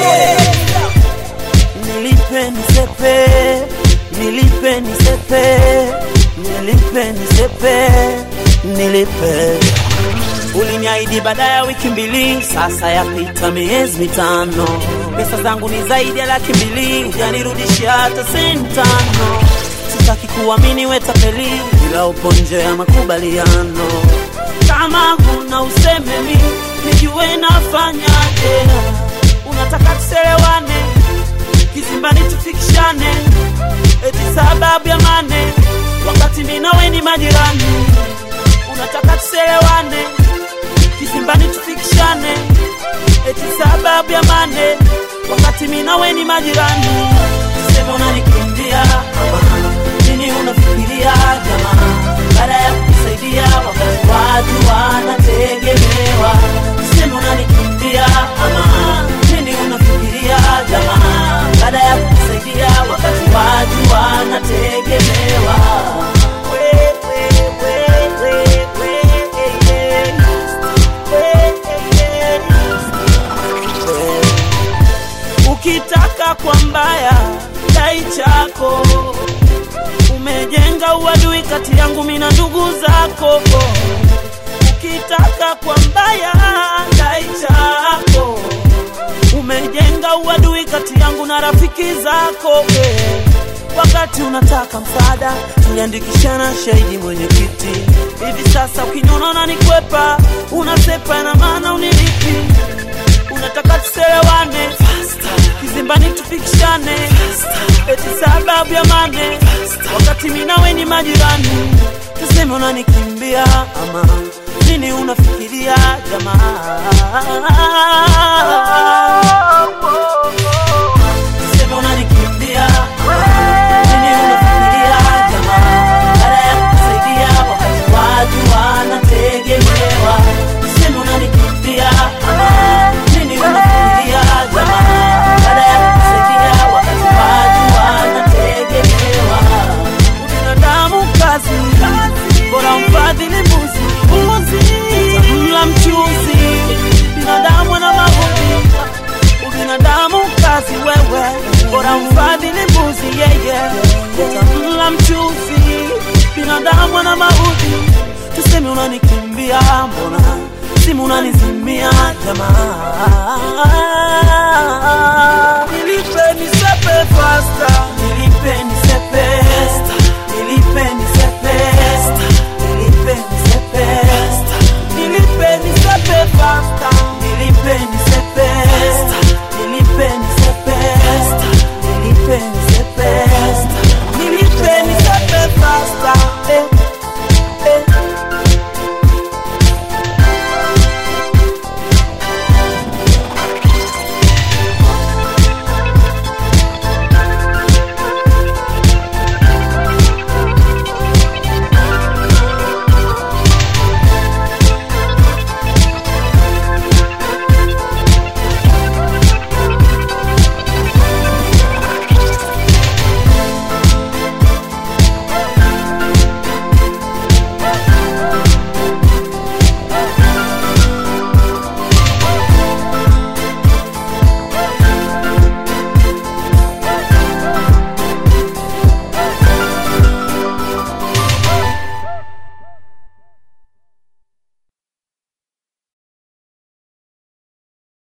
Nilipe nisepe, nilipe nisepe, nilipe nisepe, nilipe. Uliniahidi baada ya wiki mbili, sasa yapita miezi 5. Pesa zangu ni zaidi ya 200,000, hujanirudishia hata senti 5. Sitaki kuamini wewe tapeli, bila upo nje ya makubaliano. Kama huna useme mimi nijue nafanyaje. Unataka tuselewane, kizimbani tufikishane, eti sababu ya mane, wakati mimi nawe ni majirani. Unataka tuselewane, kizimbani tufikishane, eti sababu ya mane, wakati mimi nawe ni majirani. Sema unanikimbia nini, unafikiria jamaa, baada ya kusaidia wakati watu wanategemewa. Sema unanikimbia nini, unafikiria jamaa, baada ya kusaidia wakati watu wanategemewa. Ukitaka kwa mbaya dai chako, umejenga uadui kati yangu mimi na ndugu zako. Ukitaka kwa mbaya dai chako, umejenga uadui kati yangu na rafiki zako. Wakati unataka msaada tuliandikishana shahidi mwenyekiti. Hivi sasa ukiniona nikwepa, unasepa na maana unilipi. Unataka tuselewane, kizimbani tufikishane, eti sababu ya mane, wakati mimi nawe ni majirani. Tuseme unanikimbia ama nini, unafikiria jamaa. Tuseme unanikimbia nini, unafikiria jamaa, baada ya kusaidia wakati watu wanategemewa. Tuseme unanikimbia nini, unafikiria jamaa, baada ya kusaidia wakati watu wanategemewa. Binadamu kazi, bora mfadhili mbuzi, utamla mchuzi. Binadamu na maudhi, binadamu kazi wewe, bora mfadhili mbuzi utamla mchuzi. Binadamu na maudhi. Tuseme unanikimbia, mbona simu unanizimia jamaa. Nilipe nisepe faster,